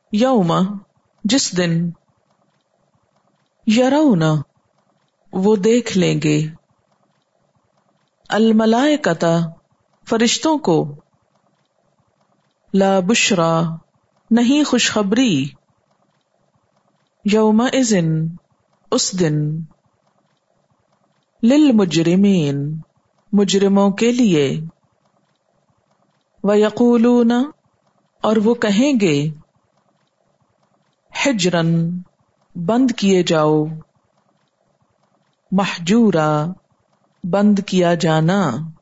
यौम जिस दिन, यरौना वो देख लेंगे, अल मलाइकता फरिश्तों को, ला बुश्रा नहीं खुशखबरी, यौमा इज़िन उस दिन, लिल मुजरिमीन मुजरिमों के लिए, वयक़ूलून और वो कहेंगे, हिज्रन बंद किए जाओ, महजूरा बंद किया जाना।